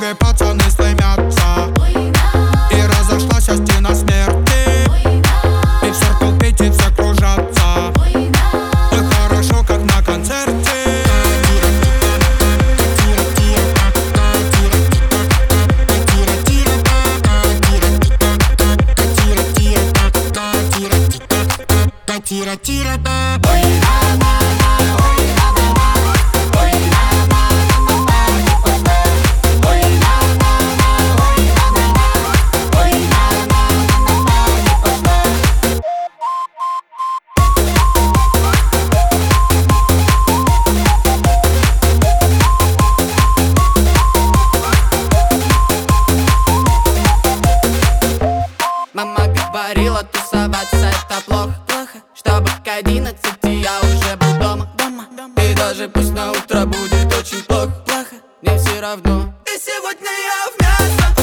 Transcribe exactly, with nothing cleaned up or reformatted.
двигай, пацаны стремятся. И разошлась стена смерти. И в циркул пить, и все кружатся. И хорошо, как на концерте. Тира-тира, ой, мама, ой, мама, ой, мама, ой, мама, ой, мама, ой, мама, мама говорила, тусоваться это плохо. Чтобы к одиннадцати я уже был дома, дома. И даже пусть на утро будет очень плохо, плохо. Мне все равно. И сегодня я в мясо.